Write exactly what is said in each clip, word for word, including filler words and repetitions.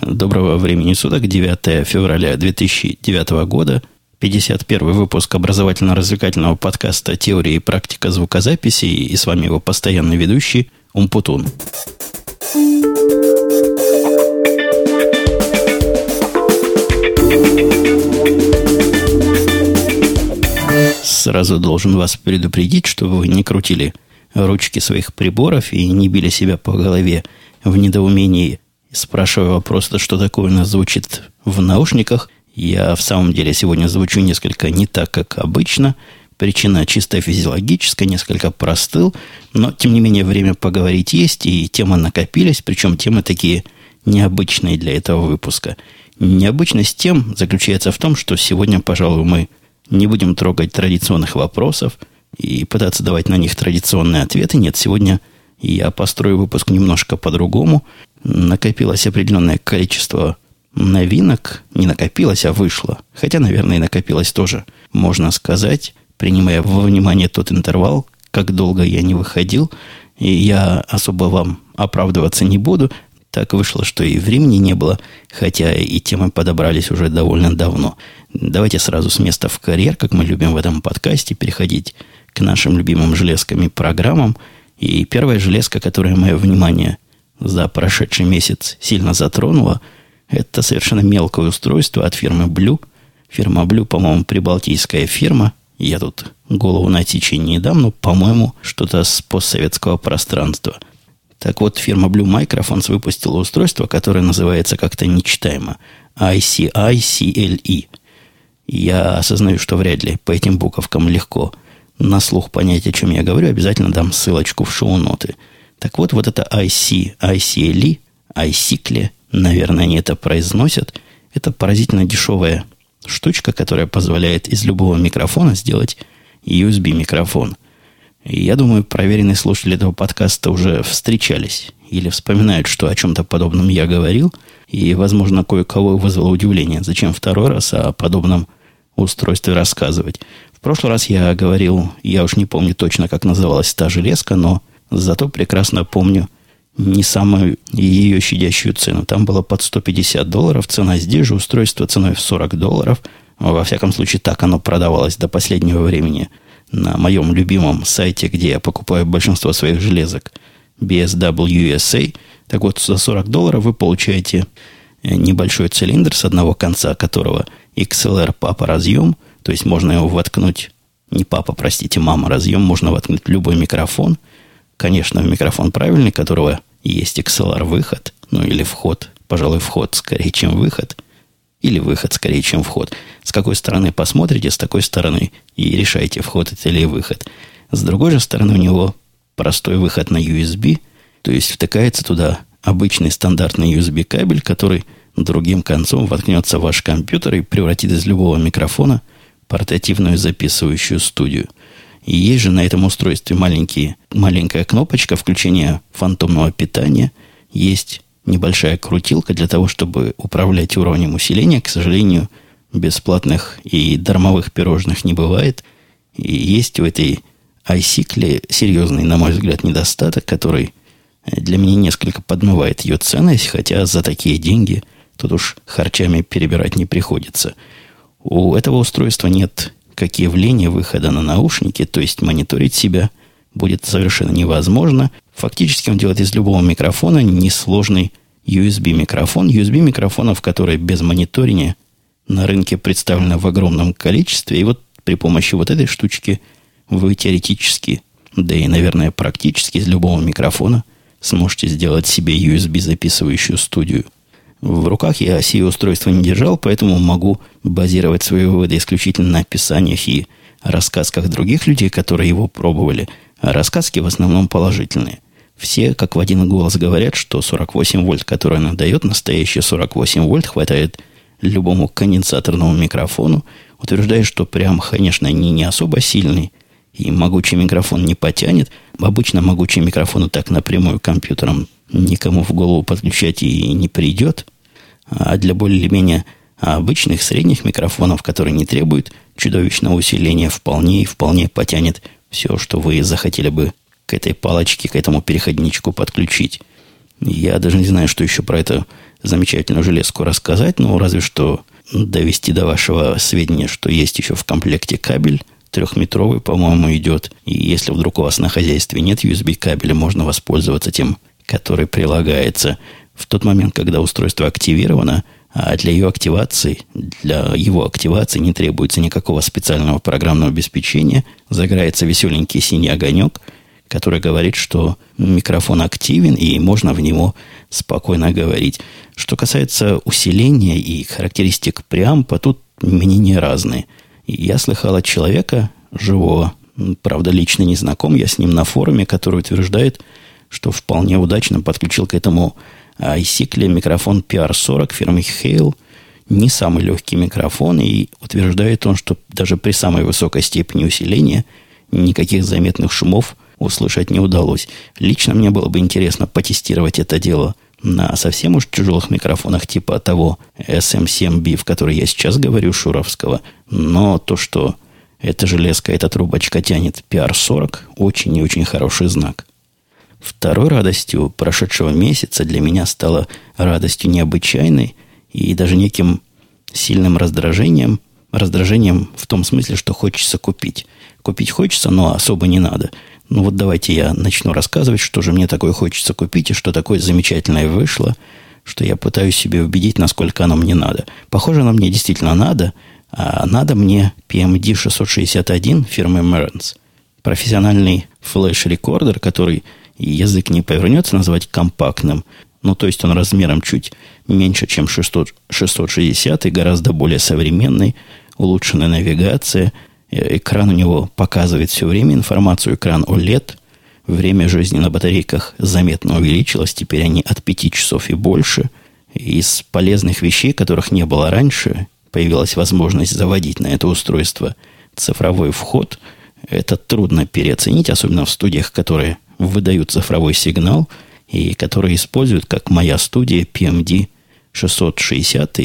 Доброго времени суток, девятое февраля две тысячи девятого года, пятьдесят первый выпуск образовательно-развлекательного подкаста «Теория и практика звукозаписи», и с вами его постоянный ведущий Умпутун. Сразу должен вас предупредить, чтобы вы не крутили ручки своих приборов и не били себя по голове в недоумении, спрашивая вопрос, да что такое у нас звучит в наушниках. Я в самом деле сегодня звучу несколько не так, как обычно. Причина чисто физиологическая, несколько простыл. Но, тем не менее, время поговорить есть, и темы накопились. Причем темы такие необычные для этого выпуска. Необычность тем заключается в том, что сегодня, пожалуй, мы не будем трогать традиционных вопросов и пытаться давать на них традиционные ответы. Нет, сегодня я построю выпуск немножко по-другому. Накопилось определенное количество новинок. Не накопилось, а вышло. Хотя, наверное, и накопилось тоже, можно сказать, принимая во внимание тот интервал, как долго я не выходил. И я особо вам оправдываться не буду. Так вышло, что и времени не было, хотя и темы подобрались уже довольно давно. Давайте сразу с места в карьер, как мы любим в этом подкасте, переходить к нашим любимым железкам и программам. И первая железка, которая мое внимание за прошедший месяц сильно затронула, это совершенно мелкое устройство от фирмы Blue. Фирма Blue, по-моему, прибалтийская фирма. Я тут голову на отсечение не дам, но, по-моему, что-то с постсоветского пространства. Так вот, фирма Blue Microphones выпустила устройство, которое называется как-то нечитаемо ай си ай си эл и. Я осознаю, что вряд ли по этим буковкам легко на слух понять, о чем я говорю. Обязательно дам ссылочку в шоу-ноты. Так вот, вот это ай си ай си эл и, айсикле, наверное, они это произносят. Это поразительно дешевая штучка, которая позволяет из любого микрофона сделать ю эс би-микрофон. И я думаю, проверенные слушатели этого подкаста уже встречались или вспоминают, что о чем-то подобном я говорил. И, возможно, кое-кого вызвало удивление. Зачем второй раз о подобном устройстве рассказывать? В прошлый раз я говорил, я уж не помню точно, как называлась та железка, но зато прекрасно помню не самую ее щадящую цену. Там было под сто пятьдесят долларов цена. Здесь же устройство ценой в сорок долларов. Во всяком случае, так оно продавалось до последнего времени на моем любимом сайте, где я покупаю большинство своих железок, би эс дабл ю эс эй. Так вот, за сорок долларов вы получаете небольшой цилиндр, с одного конца которого икс эл ар папа разъем. То есть можно его воткнуть, не папа, простите, мама разъем, можно воткнуть в любой микрофон. Конечно, в микрофон правильный, которого есть икс эл ар выход, ну или вход, пожалуй, вход скорее, чем выход, или выход скорее, чем вход. С какой стороны посмотрите, с такой стороны и решайте, вход это или выход. С другой же стороны у него простой выход на ю эс би, то есть втыкается туда обычный стандартный ю эс би кабель, который другим концом воткнется в ваш компьютер и превратит из любого микрофона портативную записывающую студию. И есть же на этом устройстве маленькие, маленькая кнопочка включения фантомного питания. Есть небольшая крутилка для того, чтобы управлять уровнем усиления. К сожалению, бесплатных и дармовых пирожных не бывает. И есть в этой айсикле серьезный, на мой взгляд, недостаток, который для меня несколько подмывает ее ценность, хотя за такие деньги тут уж харчами перебирать не приходится. У этого устройства нет как явления выхода на наушники, то есть мониторить себя будет совершенно невозможно. Фактически он делает из любого микрофона несложный ю эс би-микрофон. ю эс би-микрофонов, которые без мониторинга на рынке представлены в огромном количестве. И вот при помощи вот этой штучки вы теоретически, да и, наверное, практически из любого микрофона сможете сделать себе ю эс би-записывающую студию. В руках я сие устройство не держал, поэтому могу базировать свои выводы исключительно на описаниях и рассказках других людей, которые его пробовали. А рассказки в основном положительные. Все, как в один голос, говорят, что сорок восемь вольт, которые она дает, настоящие сорок восемь вольт, хватает любому конденсаторному микрофону. Утверждают, что прям, конечно, не, не особо сильный, и могучий микрофон не потянет. Обычно могучий микрофон так напрямую компьютером никому в голову подключать и не придет. А для более-менее обычных средних микрофонов, которые не требуют чудовищного усиления, вполне и вполне потянет все, что вы захотели бы к этой палочке, к этому переходничку подключить. Я даже не знаю, что еще про это замечательную железку рассказать, ну, разве что довести до вашего сведения, что есть еще в комплекте кабель трехметровый, по-моему, идет. И если вдруг у вас на хозяйстве нет ю эс би кабеля, можно воспользоваться тем, который прилагается в тот момент, когда устройство активировано, а для ее активации, для его активации не требуется никакого специального программного обеспечения. Загорается веселенький синий огонек, который говорит, что микрофон активен и можно в него спокойно говорить. Что касается усиления и характеристик преампа, тут мнения разные. Я слыхал от человека живого, правда, лично не знаком, я с ним на форуме, который утверждает, что вполне удачно подключил к этому iSickle микрофон пи ар сорок фирмы Hale. Не самый легкий микрофон, и утверждает он, что даже при самой высокой степени усиления никаких заметных шумов услышать не удалось. Лично мне было бы интересно потестировать это дело на совсем уж тяжелых микрофонах типа того эс эм семь би, в который я сейчас говорю, шуровского. Но то, что эта железка, эта трубочка тянет пи ар сорок, очень и очень хороший знак. Второй радостью прошедшего месяца для меня стала радостью необычайной и даже неким сильным раздражением. Раздражением в том смысле, что хочется купить. Купить хочется, но особо не надо. Ну вот давайте я начну рассказывать, что же мне такое хочется купить и что такое замечательное вышло, что я пытаюсь себе убедить, насколько оно мне надо. Похоже, оно мне действительно надо, а надо мне пи эм ди шестьсот шестьдесят один фирмы Marantz. Профессиональный флеш-рекордер, который язык не повернется назвать компактным. Ну, то есть он размером чуть меньше, чем шестьсот шестьдесят, и гораздо более современный, улучшенная навигация. Экран у него показывает все время информацию. Экран о лед. Время жизни на батарейках заметно увеличилось. Теперь они от пяти часов и больше. Из полезных вещей, которых не было раньше, появилась возможность заводить на это устройство цифровой вход. Это трудно переоценить, особенно в студиях, которые выдают цифровой сигнал и которые используют, как моя студия, пи эм ди шестьсот шестьдесят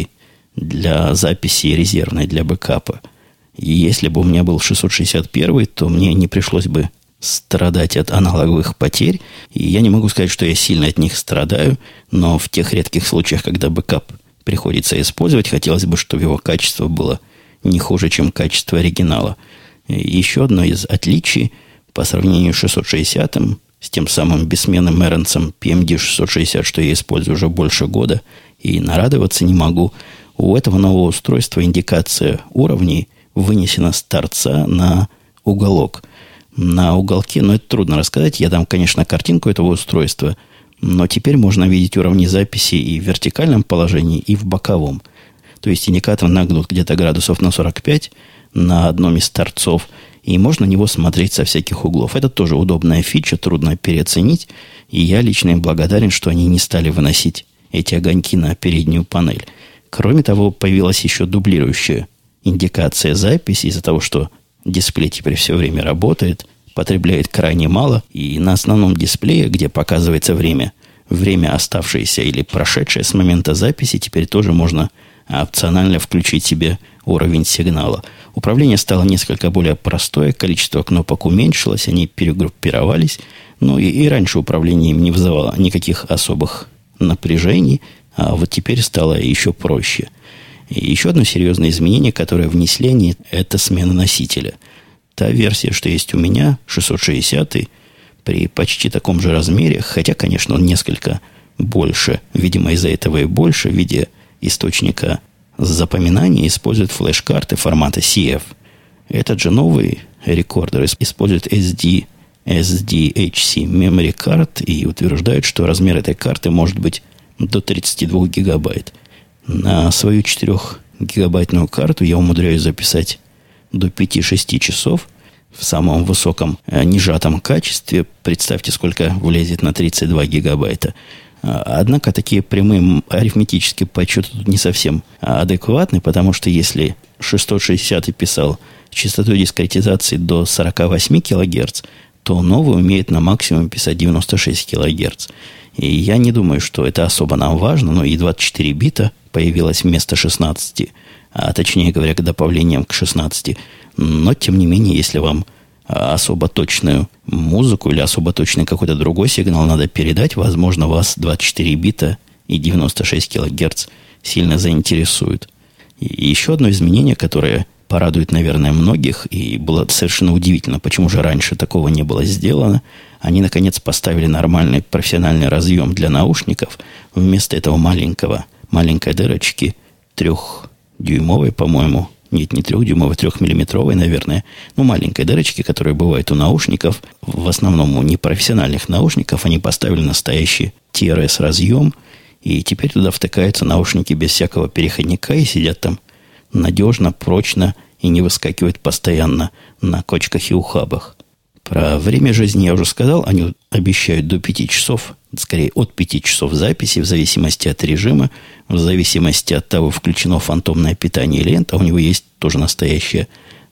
для записи резервной, для бэкапа. И если бы у меня был шестьсот шестьдесят один, то мне не пришлось бы страдать от аналоговых потерь. И я не могу сказать, что я сильно от них страдаю, но в тех редких случаях, когда бэкап приходится использовать, хотелось бы, чтобы его качество было не хуже, чем качество оригинала. И еще одно из отличий по сравнению с шестьсот шестидесятым, с тем самым бессменным Marantz пи эм ди шестьсот шестьдесят, что я использую уже больше года, и нарадоваться не могу. У этого нового устройства индикация уровней вынесена с торца на уголок. На уголке, но это трудно рассказать. Я дам, конечно, картинку этого устройства, но теперь можно видеть уровни записи и в вертикальном положении, и в боковом. То есть индикатор нагнут где-то градусов на сорок пять на одном из торцов, и можно на него смотреть со всяких углов. Это тоже удобная фича, трудно переоценить, и я лично им благодарен, что они не стали выносить эти огоньки на переднюю панель. Кроме того, появилась еще дублирующая индикация записи из-за того, что дисплей теперь все время работает, потребляет крайне мало, и на основном дисплее, где показывается время, время оставшееся или прошедшее с момента записи, теперь тоже можно опционально включить себе уровень сигнала. Управление стало несколько более простое, количество кнопок уменьшилось, они перегруппировались, но и, и раньше управление им не вызывало никаких особых напряжений, а вот теперь стало еще проще. И еще одно серьезное изменение, которое внесли они, это смена носителя. Та версия, что есть у меня, шестьсот шестьдесят, при почти таком же размере, хотя, конечно, он несколько больше, видимо, из-за этого и больше, в виде источника запоминания, использует флеш-карты формата си эф. Этот же новый рекордер использует эс ди, эс ди эйч си memory card и утверждает, что размер этой карты может быть до тридцать два гигабайт. На свою четырехгигабайтную карту я умудряюсь записать до пяти-шести часов в самом высоком нежатом качестве. Представьте, сколько влезет на тридцать два гигабайта. Однако такие прямые арифметические подсчеты тут не совсем адекватны, потому что если шестьсот шестьдесят писал частотой дискретизации до сорок восемь килогерц, то новый умеет на максимум писать девяносто шесть килогерц. И я не думаю, что это особо нам важно, но и двадцать четыре бита появилось вместо шестнадцати, а точнее говоря, к добавлениям к шестнадцати. Но, тем не менее, если вам особо точную музыку или особо точный какой-то другой сигнал надо передать, возможно, вас двадцать четыре бита и девяносто шесть килогерц сильно заинтересуют. И еще одно изменение, которое порадует, наверное, многих, и было совершенно удивительно, почему же раньше такого не было сделано. Они, наконец, поставили нормальный профессиональный разъем для наушников вместо этого маленького, маленькой дырочки, трехдюймовой, по-моему, нет, не трехдюймовой, трехмиллиметровой, наверное, ну, маленькой дырочки, которая бывает у наушников, в основном у непрофессиональных наушников, они поставили настоящий ти ар эс-разъем, и теперь туда втыкаются наушники без всякого переходника и сидят там надежно, прочно и не выскакивают постоянно на кочках и ухабах. Про время жизни я уже сказал, они обещают до пяти часов, скорее от пяти часов записи, в зависимости от режима, в зависимости от того, включено фантомное питание или нет. А у него есть тоже настоящее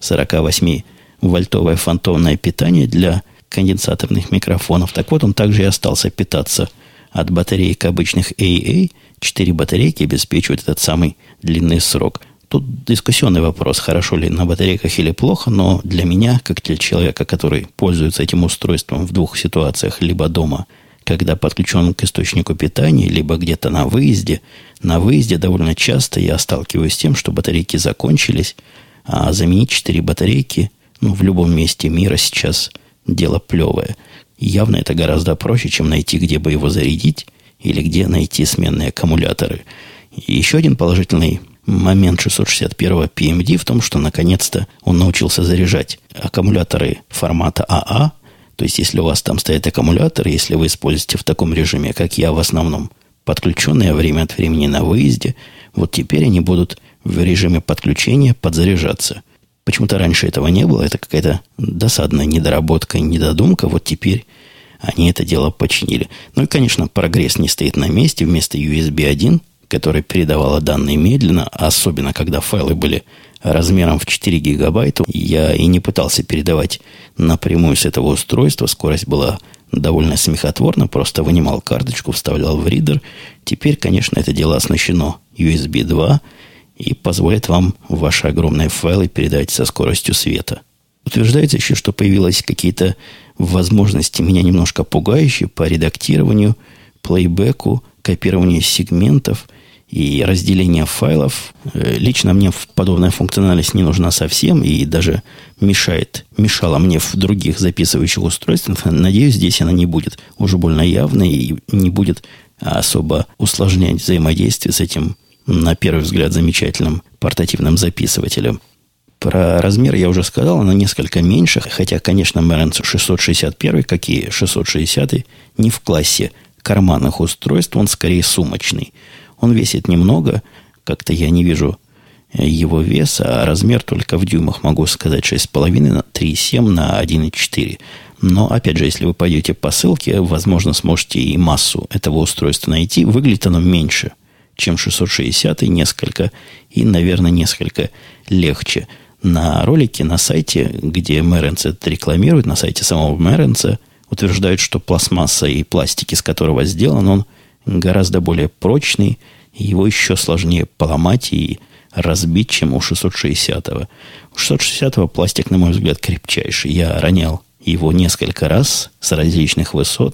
сорокавосьмивольтовое фантомное питание для конденсаторных микрофонов. Так вот, он также и остался питаться от батареек обычных эй эй. Четыре батарейки обеспечивают этот самый длинный срок. Тут дискуссионный вопрос, хорошо ли на батарейках или плохо, но для меня, как для человека, который пользуется этим устройством в двух ситуациях, либо дома, когда подключен к источнику питания, либо где-то на выезде, на выезде довольно часто я сталкиваюсь с тем, что батарейки закончились, а заменить четыре батарейки, ну, в любом месте мира сейчас дело плевое. Явно это гораздо проще, чем найти, где бы его зарядить, или где найти сменные аккумуляторы. И еще один положительный момент шестьсот шестьдесят один пи эм ди в том, что наконец-то он научился заряжать аккумуляторы формата а а. То есть, если у вас там стоят аккумуляторы, если вы используете в таком режиме, как я в основном, подключенные время от времени на выезде, вот теперь они будут в режиме подключения подзаряжаться. Почему-то раньше этого не было. Это какая-то досадная недоработка, недодумка. Вот теперь они это дело починили. Ну и, конечно, прогресс не стоит на месте. Вместо ю эс би один, которая передавала данные медленно, особенно когда файлы были размером в четыре гигабайта, я и не пытался передавать напрямую с этого устройства. Скорость была довольно смехотворна. Просто вынимал карточку, вставлял в ридер. Теперь, конечно, это дело оснащено ю эс би два и позволит вам ваши огромные файлы передать со скоростью света. Утверждается еще, что появились какие-то возможности, меня немножко пугающие, по редактированию, плейбеку, копированию сегментов и разделению файлов. Лично мне подобная функциональность не нужна совсем и даже мешает, мешала мне в других записывающих устройствах. Надеюсь, здесь она не будет уже больно явной и не будет особо усложнять взаимодействие с этим, на первый взгляд, замечательным портативным записывателем. Про размер я уже сказал, она несколько меньше, хотя, конечно, Marantz шестьсот шестьдесят один, как и шестьсот шестьдесят, не в классе карманных устройств, он скорее сумочный. Он весит немного, как-то я не вижу его веса, а размер только в дюймах, могу сказать, шесть с половиной на три и семь на один и четыре. Но, опять же, если вы пойдете по ссылке, возможно, сможете и массу этого устройства найти. Выглядит оно меньше, чем шестьсот шестьдесят, несколько, и, наверное, несколько легче. На ролике, на сайте, где Marantz это рекламирует, на сайте самого Marantz, утверждают, что пластмасса и пластик, из которого сделан, он гораздо более прочный, и его еще сложнее поломать и разбить, чем у шестьсот шестидесятого. У шестьсот шестидесятого пластик, на мой взгляд, крепчайший. Я ронял его несколько раз с различных высот,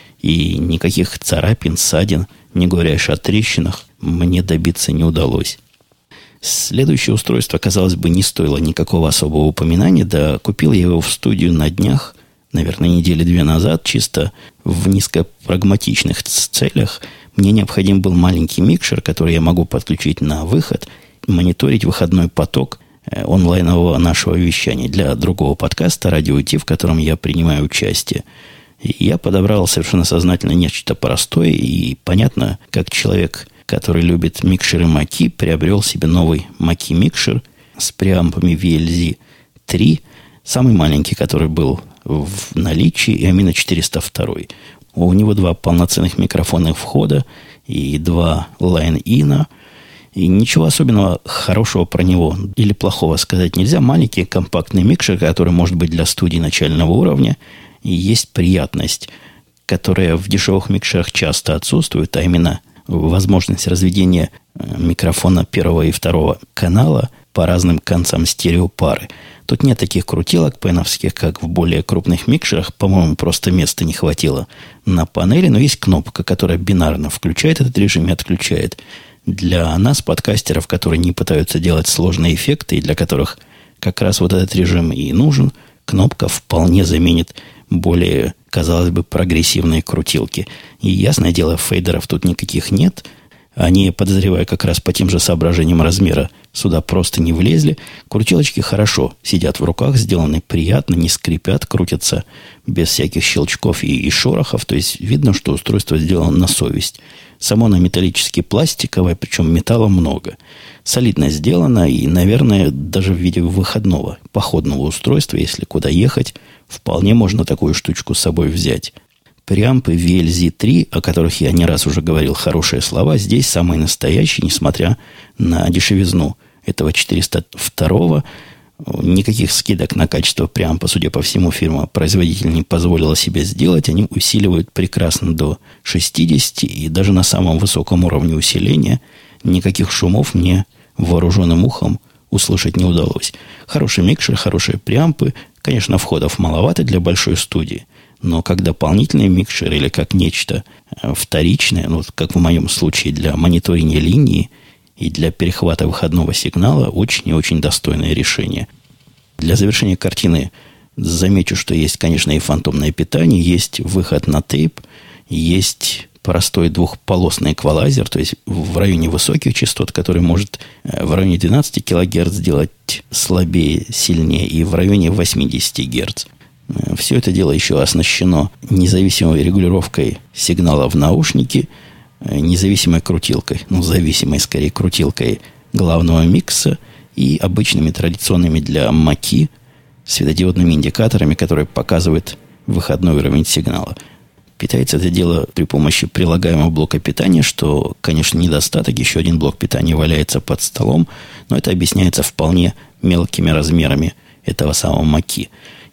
и никаких царапин, ссадин, не говоря о трещинах, мне добиться не удалось. Следующее устройство, казалось бы, не стоило никакого особого упоминания, да купил я его в студию на днях, наверное, недели две назад, чисто в низкопрагматичных целях. Мне необходим был маленький микшер, который я могу подключить на выход, мониторить выходной поток онлайнового нашего вещания для другого подкаста «Радио Ти», в котором я принимаю участие. И я подобрал совершенно сознательно нечто простое и понятно, как человек, который любит микшеры Mackie, приобрел себе новый Mackie микшер с преампами ви эл зет три, самый маленький, который был в наличии, и Амина четыреста два. У него два полноценных микрофонных входа и два лайн-ина. И ничего особенного хорошего про него или плохого сказать нельзя. Маленький компактный микшер, который может быть для студий начального уровня. И есть приятность, которая в дешевых микшерах часто отсутствует, а именно возможность разведения микрофона первого и второго канала по разным концам стереопары. Тут нет таких крутилок пеновских, как в более крупных микшерах. По-моему, просто места не хватило на панели. Но есть кнопка, которая бинарно включает этот режим и отключает. Для нас, подкастеров, которые не пытаются делать сложные эффекты, и для которых как раз вот этот режим и нужен, кнопка вполне заменит более, казалось бы, прогрессивные крутилки. И ясное дело, фейдеров тут никаких нет. Они, подозревая как раз по тем же соображениям размера, сюда просто не влезли. Крутилочки хорошо сидят в руках, сделаны приятно, не скрипят, крутятся без всяких щелчков и, и шорохов. То есть видно, что устройство сделано на совесть. Само оно металлически пластиковое, причем металла много. Солидно сделано и, наверное, даже в виде выходного, походного устройства, если куда ехать, вполне можно такую штучку с собой взять. Преампы ви эл зет три, о которых я не раз уже говорил хорошие слова, здесь самые настоящие, несмотря на дешевизну этого четыреста второго. Никаких скидок на качество преампа, судя по всему, фирма-производитель не позволила себе сделать. Они усиливают прекрасно до шестидесяти, и даже на самом высоком уровне усиления никаких шумов мне вооруженным ухом услышать не удалось. Хороший микшер, хорошие преампы. Конечно, входов маловато для большой студии, но как дополнительный микшер или как нечто вторичное, ну, как в моем случае для мониторинга линии и для перехвата выходного сигнала, очень и очень достойное решение. Для завершения картины замечу, что есть, конечно, и фантомное питание, есть выход на тейп, есть простой двухполосный эквалайзер, то есть в районе высоких частот, который может в районе двенадцати килогерц сделать слабее, сильнее, и в районе восьмидесяти герц. Все это дело еще оснащено независимой регулировкой сигнала в наушнике, независимой крутилкой, ну, зависимой, скорее, крутилкой главного микса и обычными традиционными для Маки светодиодными индикаторами, которые показывают выходной уровень сигнала. Питается это дело при помощи прилагаемого блока питания, что, конечно, недостаток. Еще один блок питания валяется под столом, но это объясняется вполне мелкими размерами этого самого Маки.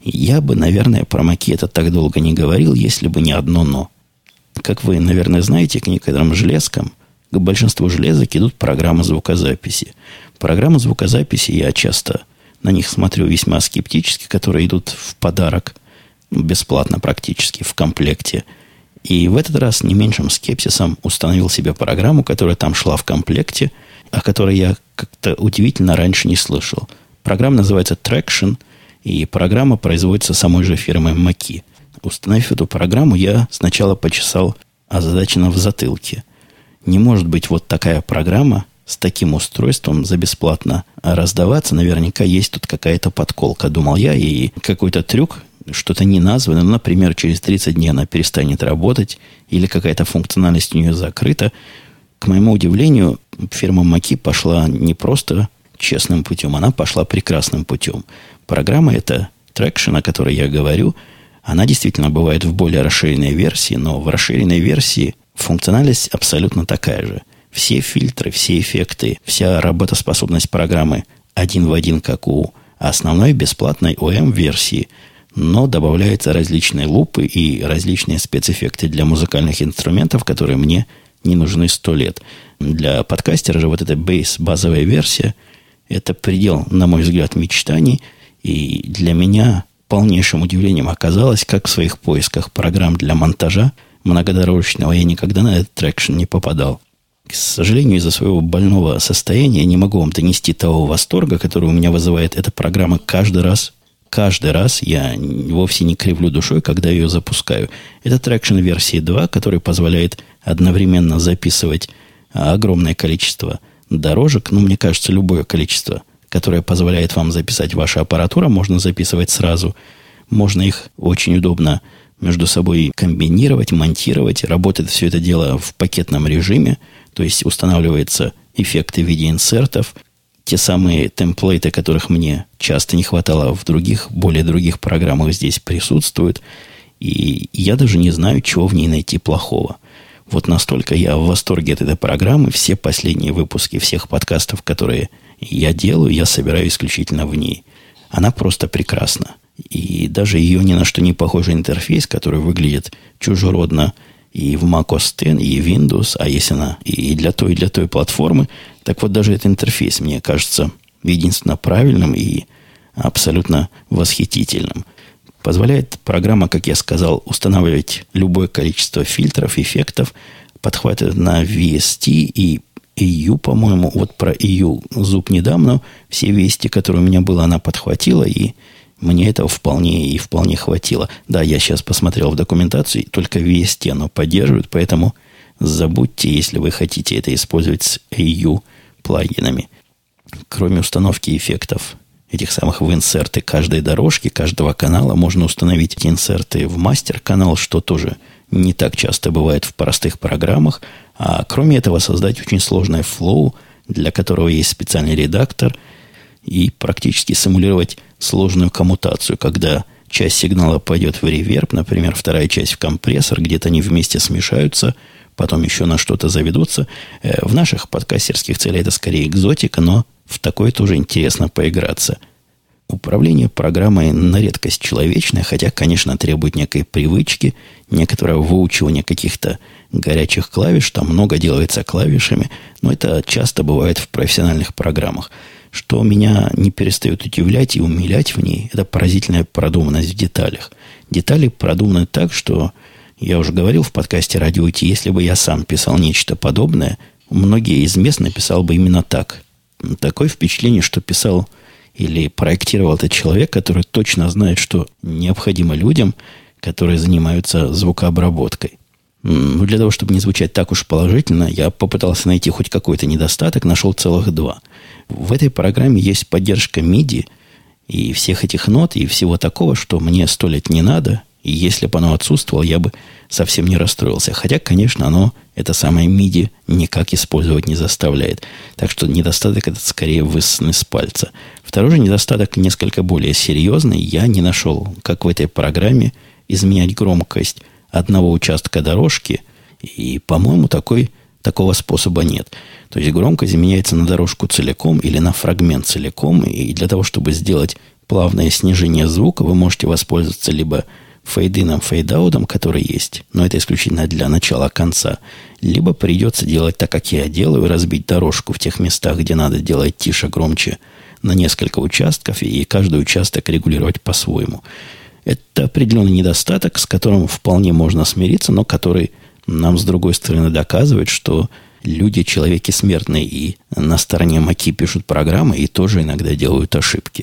Я бы, наверное, про Маки это так долго не говорил, если бы не одно «но». Как вы, наверное, знаете, к некоторым железкам, к большинству железок идут программы звукозаписи. Программы звукозаписи, я часто на них смотрю весьма скептически, которые идут в подарок, бесплатно практически, в комплекте. И в этот раз не меньшим скепсисом установил себе программу, которая там шла в комплекте, о которой я как-то удивительно раньше не слышал. Программа называется Traction, и программа производится самой же фирмой Маки. Установив эту программу, я сначала почесал озадаченно в затылке. Не может быть вот такая программа с таким устройством за бесплатно раздаваться. Наверняка есть тут какая-то подколка, думал я, и какой-то трюк, что-то не названо. Ну, например, через тридцать дней она перестанет работать, или какая-то функциональность у нее закрыта. К моему удивлению, фирма Маки пошла не просто честным путем, она пошла прекрасным путем. Программа эта, Traction, о которой я говорю, она действительно бывает в более расширенной версии, но в расширенной версии функциональность абсолютно такая же. Все фильтры, все эффекты, вся работоспособность программы один в один, как у основной бесплатной о эм-версии, но добавляются различные лупы и различные спецэффекты для музыкальных инструментов, которые мне не нужны сто лет. Для подкастера же вот эта бейс, базовая версия, это предел, на мой взгляд, мечтаний, и для меня полнейшим удивлением оказалось, как в своих поисках программ для монтажа многодорожечного я никогда на этот Traction не попадал. К сожалению, из-за своего больного состояния я не могу вам донести того восторга, который у меня вызывает эта программа каждый раз. Каждый раз я вовсе не кривлю душой, когда ее запускаю. Это Traction версии два, который позволяет одновременно записывать огромное количество дорожек. Ну, мне кажется, любое количество, которое позволяет вам записать ваша аппаратура, можно записывать сразу. Можно их очень удобно между собой комбинировать, монтировать. Работает все это дело в пакетном режиме, то есть устанавливаются эффекты в виде инсертов, те самые темплейты, которых мне часто не хватало в других, более других программах, здесь присутствуют. И я даже не знаю, чего в ней найти плохого. Вот настолько я в восторге от этой программы. Все последние выпуски всех подкастов, которые я делаю, я собираю исключительно в ней. Она просто прекрасна. И даже ее ни на что не похожий интерфейс, который выглядит чужеродно и в macOS X, и Windows, а если она и для той, и для той платформы, так вот даже этот интерфейс мне кажется единственно правильным и абсолютно восхитительным. Позволяет программа, как я сказал, устанавливать любое количество фильтров, эффектов, подхватывает на ви эс ти и и ю, по-моему. Вот про и ю зуб не дам, но все вести, которые у меня было, она подхватила, и мне этого вполне и вполне хватило. Да, я сейчас посмотрел в документацию, только ви эс ти оно поддерживает, поэтому забудьте, если вы хотите это использовать с и ю плагинами. Кроме установки эффектов этих самых в инсерты каждой дорожки, каждого канала, можно установить эти инсерты в мастер-канал, что тоже не так часто бывает в простых программах. А кроме этого создать очень сложное флоу, для которого есть специальный редактор, и практически симулировать сложную коммутацию, когда часть сигнала пойдет в реверб, например, вторая часть в компрессор, где-то они вместе смешаются, потом еще на что-то заведутся. В наших подкастерских целях это скорее экзотика, но в такое тоже интересно поиграться. Управление программой на редкость человечное, хотя, конечно, требует некой привычки, некоторого выучивания каких-то горячих клавиш. Там много делается клавишами, но это часто бывает в профессиональных программах. Что меня не перестает удивлять и умилять в ней, это поразительная продуманность в деталях. Детали продуманы так, что, я уже говорил в подкасте «Радио ти», если бы я сам писал нечто подобное, многие из мест написал бы именно так. Такое впечатление, что писал или проектировал этот человек, который точно знает, что необходимо людям, которые занимаются звукообработкой. Ну, для того, чтобы не звучать так уж положительно, я попытался найти хоть какой-то недостаток, нашел целых два. В этой программе есть поддержка миди и всех этих нот, и всего такого, что мне сто лет не надо. И если бы оно отсутствовало, я бы совсем не расстроился. Хотя, конечно, оно, это самое миди, никак использовать не заставляет. Так что недостаток этот скорее высосанный с пальца. Второй же недостаток несколько более серьезный. Я не нашел, как в этой программе изменять громкость одного участка дорожки. И, по-моему, такой, такого способа нет. То есть громкость изменяется на дорожку целиком или на фрагмент целиком. И для того, чтобы сделать плавное снижение звука, вы можете воспользоваться либо фейд-ином, фейд-аутом, который есть, но это исключительно для начала-конца, либо придется делать так, как я делаю, разбить дорожку в тех местах, где надо делать тише, громче, на несколько участков, и каждый участок регулировать по-своему. Это определенный недостаток, с которым вполне можно смириться, но который нам, с другой стороны, доказывает, что люди, человеки смертные, и на стороне Маки пишут программы, и тоже иногда делают ошибки.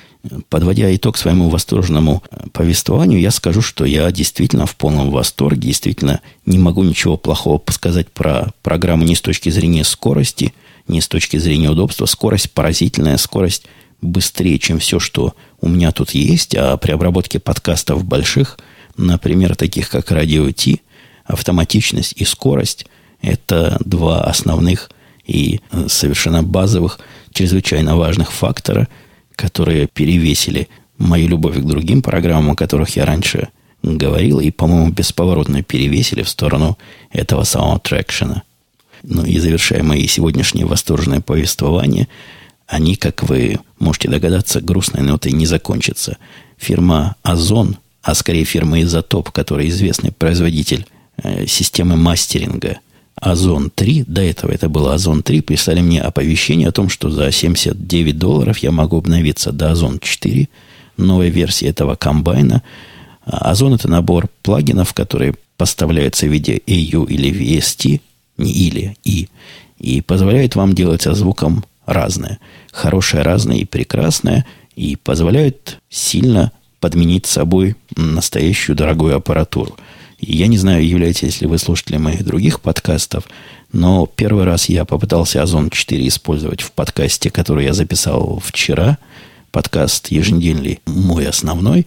Подводя итог своему восторженному повествованию, я скажу, что я действительно в полном восторге, действительно не могу ничего плохого сказать про программу ни с точки зрения скорости, ни с точки зрения удобства. Скорость поразительная, скорость быстрее, чем все, что у меня тут есть, а при обработке подкастов больших, например, таких как «Радио ти», автоматичность и скорость – это два основных и совершенно базовых, чрезвычайно важных фактора, которые перевесили мою любовь к другим программам, о которых я раньше говорил, и, по-моему, бесповоротно перевесили в сторону этого самого трекшена. Ну и завершая мои сегодняшние восторженные повествования, они, как вы можете догадаться, грустной нотой не закончатся. Фирма Озон, а скорее фирма Изотоп, которая известный производитель э, системы мастеринга Озон три, до этого это было Озон три, прислали мне оповещение о том, что за семьдесят девять долларов я могу обновиться до Озон четыре, новой версии этого комбайна. Озон – это набор плагинов, которые поставляются в виде эй ю или ви эс ти, не или, и, и позволяют вам делать со звуком разное. Хорошее, разное и прекрасное, и позволяют сильно подменить собой настоящую дорогую аппаратуру. Я не знаю, являетесь ли вы слушателем моих других подкастов, но первый раз я попытался Озон четыре использовать в подкасте, который я записал вчера. Подкаст еженедельный, мой основной.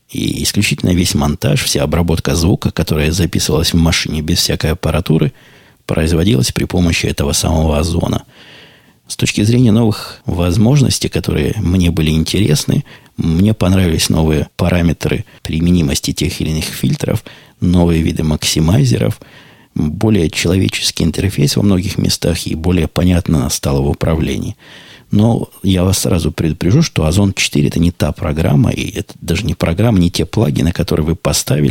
И исключительно весь монтаж, вся обработка звука, которая записывалась в машине без всякой аппаратуры, производилась при помощи этого самого Озона. С точки зрения новых возможностей, которые мне были интересны, мне понравились новые параметры применимости тех или иных фильтров, новые виды максимайзеров, более человеческий интерфейс во многих местах и более понятно стало в управлении. Но я вас сразу предупрежу, что Озон четыре – это не та программа, и это даже не программа, не те плагины, которые вы поставили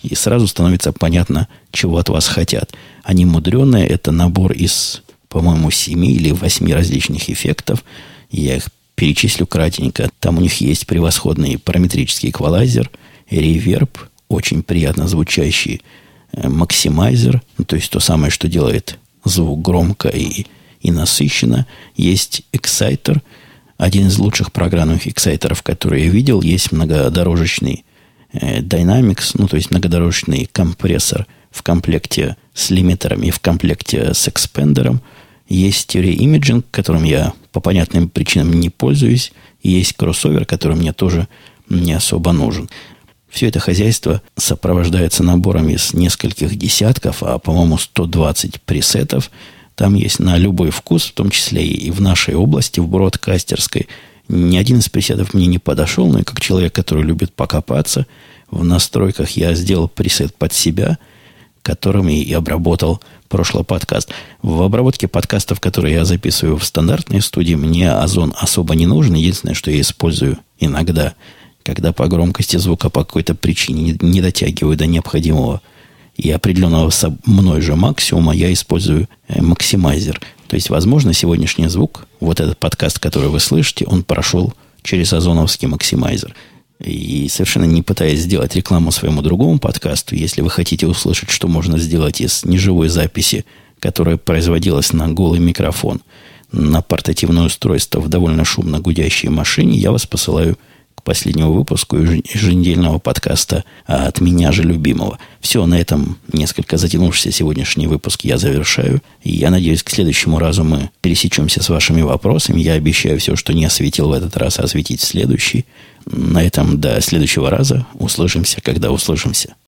и сразу становится понятно, чего от вас хотят. Они мудреные, это набор из, по-моему, семи или восьми различных эффектов. Я их перечислю кратенько. Там у них есть превосходный параметрический эквалайзер, реверб, очень приятно звучащий максимайзер, ну, то есть то самое, что делает звук громко и, и насыщенно. Есть эксайтер, один из лучших программных эксайтеров, которые я видел. Есть многодорожечный э, Dynamics, ну, то есть многодорожечный компрессор в комплекте с лимитером и в комплекте с экспендером. Есть реимиджинг, которым я по понятным причинам не пользуюсь. И есть кроссовер, который мне тоже не особо нужен. Все это хозяйство сопровождается набором из нескольких десятков, а, по-моему, сто двадцать пресетов. Там есть на любой вкус, в том числе и в нашей области, в бродкастерской. Ни один из пресетов мне не подошел, но и как человек, который любит покопаться, в настройках я сделал пресет под себя, которым и обработал прошлый подкаст. В обработке подкастов, которые я записываю в стандартной студии, мне озон особо не нужен. Единственное, что я использую иногда, когда по громкости звука по какой-то причине не дотягиваю до необходимого и определенного мной же максимума, я использую максимайзер. То есть, возможно, сегодняшний звук, вот этот подкаст, который вы слышите, он прошел через озоновский максимайзер. И совершенно не пытаясь сделать рекламу своему другому подкасту, если вы хотите услышать, что можно сделать из неживой записи, которая производилась на голый микрофон, на портативное устройство в довольно шумно гудящей машине, я вас посылаю к последнему выпуску еженедельного подкаста от меня же любимого. Все, на этом несколько затянувшийся сегодняшний выпуск я завершаю. И я надеюсь, к следующему разу мы пересечемся с вашими вопросами. Я обещаю все, что не осветил в этот раз, осветить в следующий. На этом до следующего раза. Услышимся, когда услышимся.